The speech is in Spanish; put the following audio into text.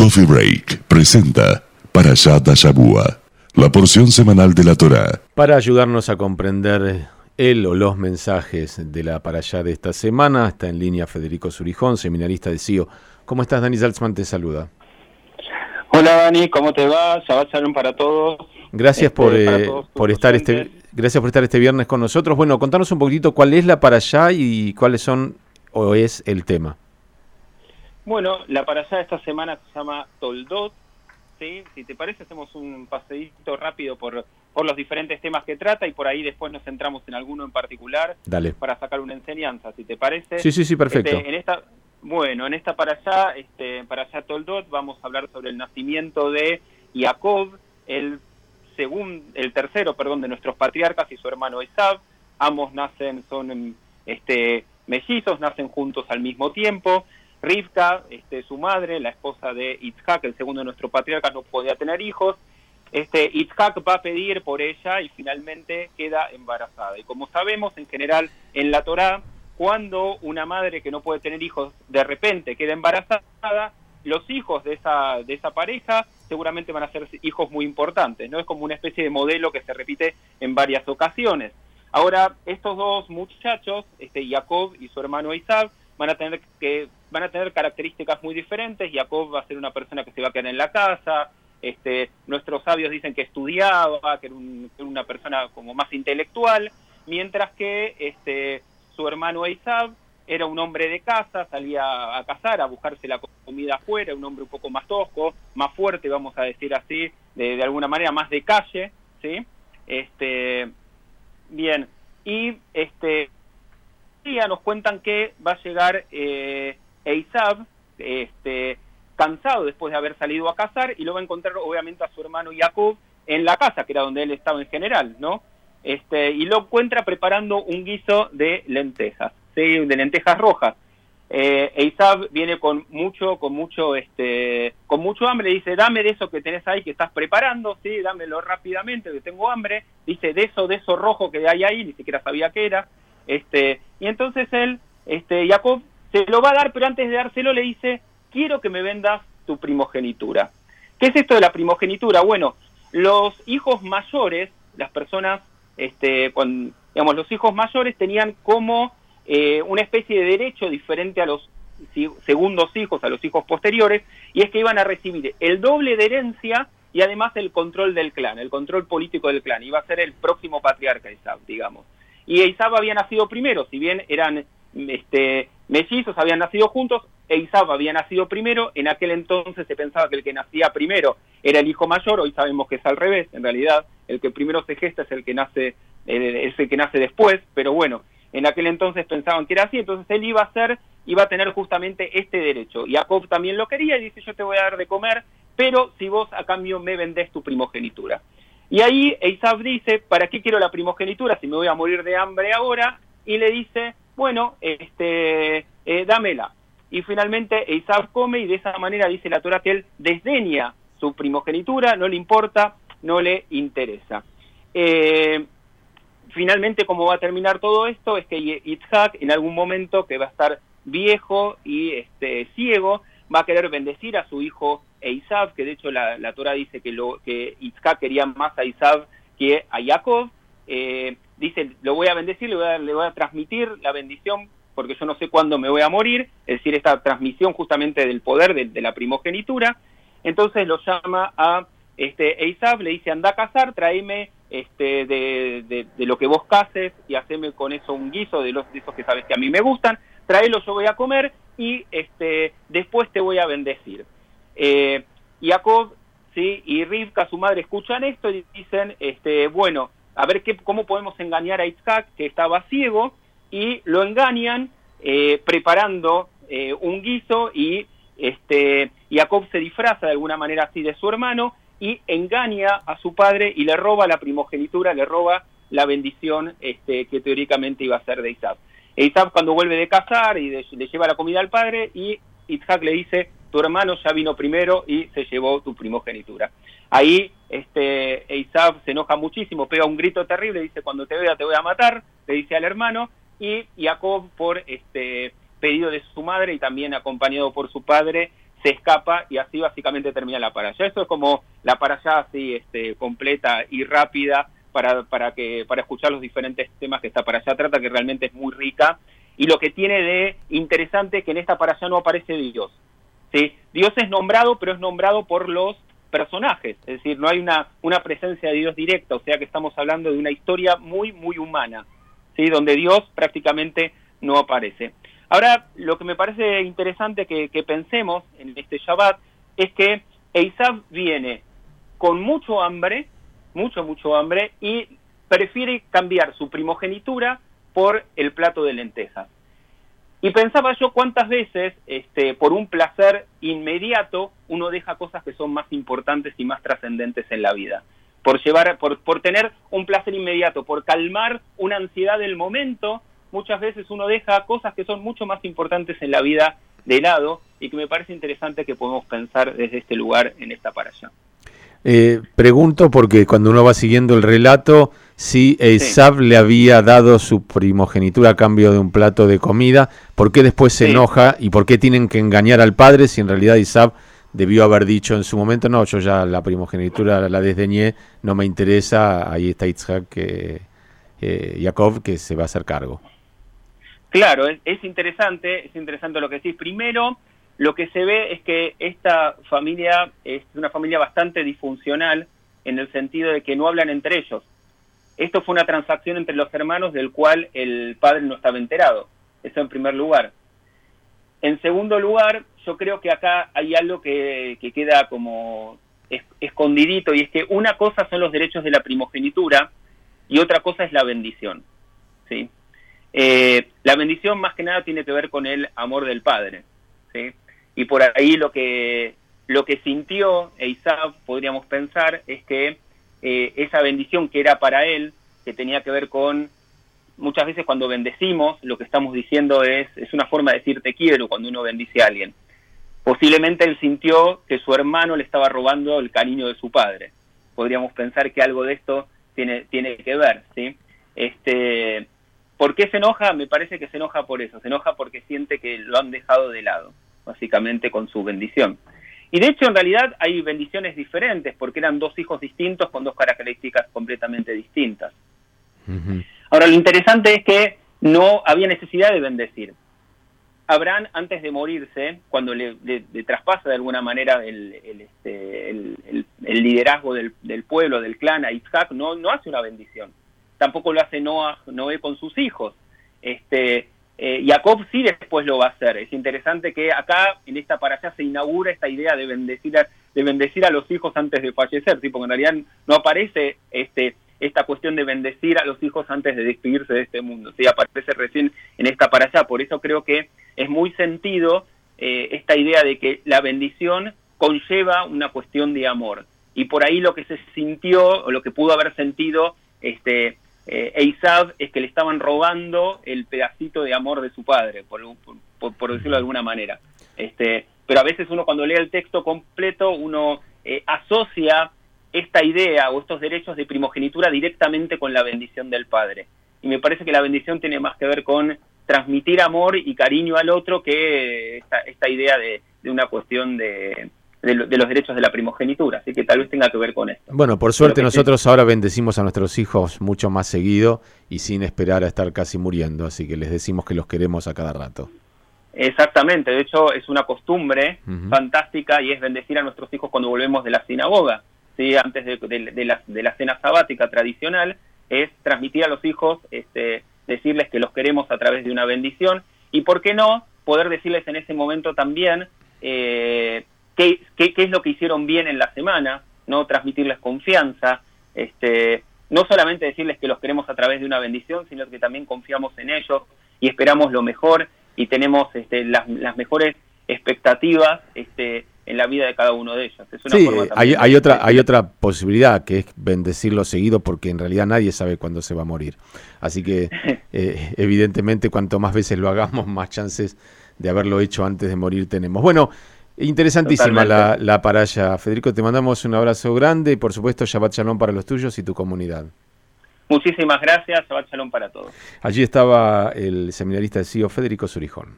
Coffee Break presenta Parashat Shabua, la porción semanal de la Torá. Para ayudarnos a comprender el o los mensajes de la Parashá de esta semana, está en línea Federico Surijón, seminarista de CIO. ¿Cómo estás, Dani Saltzman? Te saluda. Hola, Dani, ¿cómo te va? Shabbat Shalom para todos. Gracias por estar este viernes con nosotros. Bueno, contanos un poquitito cuál es la Parashá y cuáles son o es el tema. Bueno, la Parashá de esta semana se llama Toldot, ¿sí? Si te parece, hacemos un paseíto rápido por los diferentes temas que trata y por ahí después nos centramos en alguno en particular. Dale. Para sacar una enseñanza, si te parece. Sí, perfecto. En esta Parashá Toldot, vamos a hablar sobre el nacimiento de Jacob, el tercero de nuestros patriarcas, y su hermano Esav. Ambos son mellizos, nacen juntos al mismo tiempo. Rivka, su madre, la esposa de Yitzhak, el segundo de nuestros patriarcas, no podía tener hijos. Yitzhak va a pedir por ella y finalmente queda embarazada. Y como sabemos, en general, en la Torá, cuando una madre que no puede tener hijos de repente queda embarazada, los hijos de esa pareja seguramente van a ser hijos muy importantes, ¿no? Es como una especie de modelo que se repite en varias ocasiones. Ahora, estos dos muchachos, Jacob y su hermano Esav, van a tener características muy diferentes. Jacob va a ser una persona que se va a quedar en la casa. Nuestros sabios dicen que estudiaba, que era una persona como más intelectual, mientras que su hermano Esav era un hombre de casa, salía a cazar, a buscarse la comida afuera, un hombre un poco más tosco, más fuerte, vamos a decir así, de alguna manera más de calle, ¿sí? Bien, y nos cuentan que va a llegar Esav, cansado después de haber salido a cazar, y lo va a encontrar obviamente a su hermano Jacob en la casa, que era donde él estaba en general, ¿no? Y lo encuentra preparando un guiso de lentejas, ¿sí? De lentejas rojas. Esav viene con mucho hambre, dice: dame de eso que tenés ahí, que estás preparando, ¿sí? Dámelo rápidamente, que tengo hambre. Dice: de eso rojo que hay ahí, ni siquiera sabía qué era. Y entonces él, Jacob, se lo va a dar, pero antes de dárselo le dice: quiero que me vendas tu primogenitura. ¿Qué es esto de la primogenitura? Bueno, los hijos mayores, las personas, los hijos mayores tenían como una especie de derecho diferente a los segundos hijos, a los hijos posteriores, y es que iban a recibir el doble de herencia y además el control del clan, el control político del clan. Iba a ser el próximo patriarca Esav, digamos. Y Esav había nacido primero, si bien eran mellizos, habían nacido juntos. Esav había nacido primero. En aquel entonces se pensaba que el que nacía primero era el hijo mayor. Hoy sabemos que es al revés, en realidad el que primero se gesta es el que nace después, pero bueno, en aquel entonces pensaban que era así. Entonces él iba a tener justamente este derecho. Jacob también lo quería y dice: yo te voy a dar de comer, pero si vos a cambio me vendés tu primogenitura. Y ahí Esav dice: ¿para qué quiero la primogenitura si me voy a morir de hambre ahora? Y le dice: bueno, dámela. Y finalmente Esav come, y de esa manera dice la Torá que él desdeña su primogenitura, no le importa, no le interesa. Finalmente, ¿cómo va a terminar todo esto? Es que Yitzhak, en algún momento que va a estar viejo y ciego, va a querer bendecir a su hijo Esav, que de hecho la Torá dice que Yitzhak quería más a Esav que a Jacob. Dice: lo voy a bendecir, le voy a transmitir la bendición, porque yo no sé cuándo me voy a morir, es decir, esta transmisión justamente del poder de la primogenitura. Entonces lo llama a Esav, le dice: anda a cazar, tráeme de lo que vos caces y haceme con eso un guiso de esos que sabes que a mí me gustan, tráelo, yo voy a comer y después te voy a bendecir. Jacob, ¿sí? Y Rivka, su madre, escuchan esto y dicen: bueno, a ver cómo podemos engañar a Yitzhak, que estaba ciego, y lo engañan preparando un guiso, y Jacob se disfraza de alguna manera así de su hermano y engaña a su padre y le roba la primogenitura, le roba la bendición que teóricamente iba a ser de Esav. Esav, cuando vuelve de cazar y le lleva la comida al padre, y Yitzhak le dice: tu hermano ya vino primero y se llevó tu primogenitura. Ahí Esav se enoja muchísimo, pega un grito terrible, dice: cuando te vea te voy a matar, le dice al hermano. Y Jacob, por pedido de su madre y también acompañado por su padre, se escapa y así básicamente termina la parashá. Eso es como la parashá así completa y rápida para escuchar los diferentes temas que esta parashá trata, que realmente es muy rica. Y lo que tiene de interesante es que en esta parashá no aparece Dios, ¿sí? Dios es nombrado, pero es nombrado por los personajes, es decir, no hay una presencia de Dios directa, o sea que estamos hablando de una historia muy, muy humana, ¿sí? Donde Dios prácticamente no aparece. Ahora, lo que me parece interesante que pensemos en este Shabbat es que Esav viene con mucho hambre, mucho hambre, y prefiere cambiar su primogenitura por el plato de lentejas. Y pensaba yo cuántas veces, por un placer inmediato, uno deja cosas que son más importantes y más trascendentes en la vida. Por tener un placer inmediato, por calmar una ansiedad del momento, muchas veces uno deja cosas que son mucho más importantes en la vida de lado, y que me parece interesante que podemos pensar desde este lugar en esta parashá. Pregunto porque cuando uno va siguiendo el relato, si Esav le había dado su primogenitura a cambio de un plato de comida, ¿por qué después se enoja y por qué tienen que engañar al padre si en realidad Esav debió haber dicho en su momento, no, yo ya la primogenitura la desdeñé, no me interesa, ahí está Yitzhak, Jacob, que se va a hacer cargo? Claro, es interesante lo que decís. Primero, lo que se ve es que esta familia es una familia bastante disfuncional en el sentido de que no hablan entre ellos. Esto fue una transacción entre los hermanos del cual el padre no estaba enterado. Eso en primer lugar. En segundo lugar, yo creo que acá hay algo que queda como escondidito, y es que una cosa son los derechos de la primogenitura y otra cosa es la bendición, ¿sí? La bendición más que nada tiene que ver con el amor del padre, ¿sí? Y por ahí lo que sintió Esav, podríamos pensar, es que esa bendición que era para él, que tenía que ver con, muchas veces cuando bendecimos, lo que estamos diciendo es una forma de decir te quiero cuando uno bendice a alguien. Posiblemente él sintió que su hermano le estaba robando el cariño de su padre. Podríamos pensar que algo de esto tiene que ver, ¿sí? ¿Por qué se enoja? Me parece que se enoja por eso. Se enoja porque siente que lo han dejado de lado, básicamente con su bendición. Y de hecho, en realidad, hay bendiciones diferentes, porque eran dos hijos distintos con dos características completamente distintas. Uh-huh. Ahora, lo interesante es que no había necesidad de bendecir. Abraham, antes de morirse, cuando le traspasa de alguna manera el liderazgo del pueblo, del clan a Isaac, no hace una bendición. Tampoco lo hace Noé con sus hijos. Jacob sí después lo va a hacer. Es interesante que acá en esta parashá se inaugura esta idea de bendecir a los hijos antes de fallecer, ¿sí? Porque en realidad no aparece esta cuestión de bendecir a los hijos antes de despedirse de este mundo, ¿sí? Aparece recién en esta parashá. Por eso creo que es muy sentido esta idea de que la bendición conlleva una cuestión de amor. Y por ahí lo que se sintió, o lo que pudo haber sentido Esav, es que le estaban robando el pedacito de amor de su padre, por decirlo de alguna manera. Pero a veces uno, cuando lee el texto completo, uno asocia esta idea o estos derechos de primogenitura directamente con la bendición del padre. Y me parece que la bendición tiene más que ver con transmitir amor y cariño al otro que esta idea de una cuestión de los derechos de la primogenitura, así que tal vez tenga que ver con esto. Bueno, por suerte nosotros ahora bendecimos a nuestros hijos mucho más seguido y sin esperar a estar casi muriendo, así que les decimos que los queremos a cada rato. Exactamente, de hecho es una costumbre fantástica, y es bendecir a nuestros hijos cuando volvemos de la sinagoga, ¿sí? Antes de la cena sabática tradicional, es transmitir a los hijos, decirles que los queremos a través de una bendición, y por qué no, poder decirles en ese momento también qué es lo que hicieron bien en la semana, no transmitirles confianza, no solamente decirles que los queremos a través de una bendición, sino que también confiamos en ellos y esperamos lo mejor y tenemos las mejores expectativas en la vida de cada uno de ellos. Es una forma también hay otra posibilidad, que es bendecirlo seguido, porque en realidad nadie sabe cuándo se va a morir. Así que evidentemente cuanto más veces lo hagamos, más chances de haberlo hecho antes de morir tenemos. Bueno, interesantísima la parashá. Federico, te mandamos un abrazo grande y por supuesto Shabbat Shalom para los tuyos y tu comunidad. Muchísimas gracias, Shabbat Shalom para todos. Allí estaba el seminarista de CIO Federico Surijón.